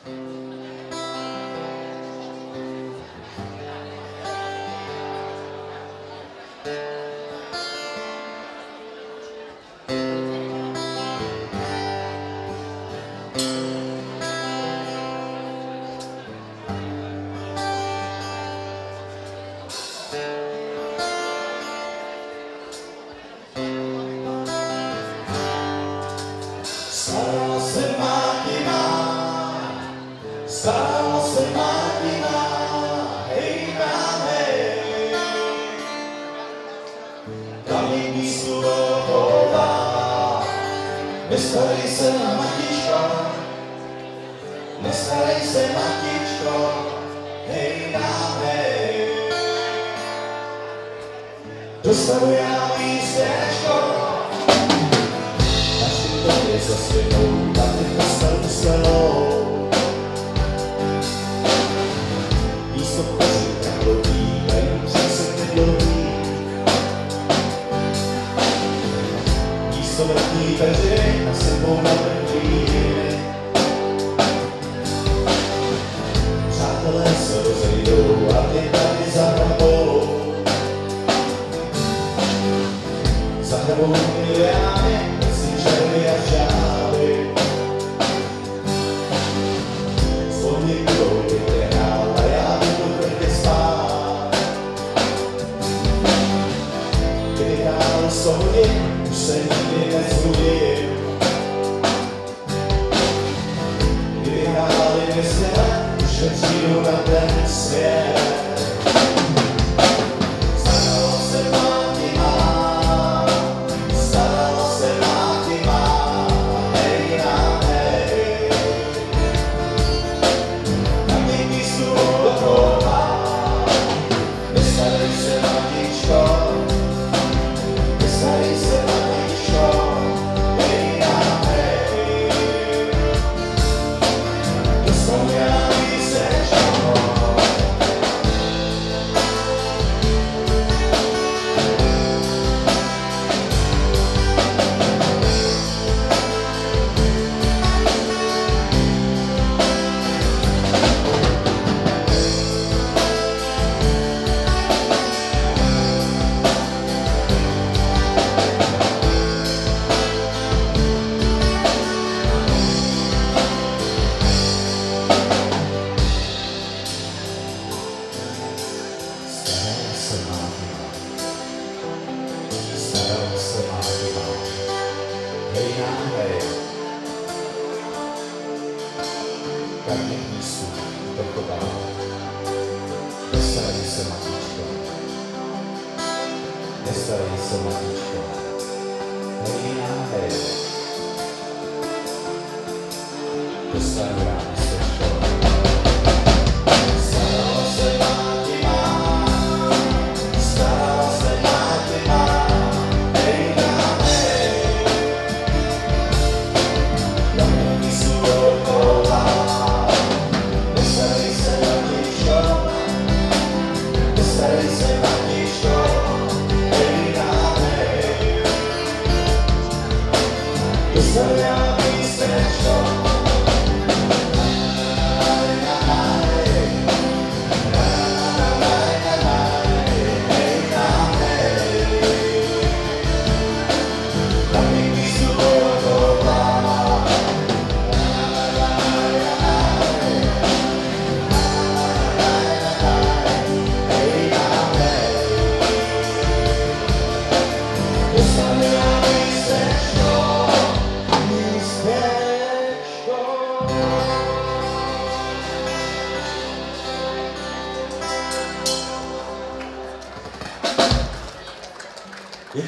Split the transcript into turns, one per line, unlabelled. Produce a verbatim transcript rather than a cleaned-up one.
Staralo se mátina, staralo se mátina, hej nám hej. Kamení surová, nestarej se na matičko, nestarej se matičko, hej nám hej. Dostanu já místečko, je za stěnou, tak bych nastal stelou. Místo kozy taklový, dají přesek nedlouhý. Místo vrtní peři a sebou na vrtní. Přátelé se rozejdou a ty tady za hrabou. Za hrabou miliány, červy a žáby. Slovně budou vytrhál a já budu tvrdě spát. Kdyby dál sto hodin, už se nikdy nezbudím. Kdyby hráli dvěstě let, už nepřijdu na ten svět. Staralo se mátina, hej nám hej. Karmik místu, vrchová, nestarej se matičko, nestarej se matičko, hej nám hej. Dostanu ráno se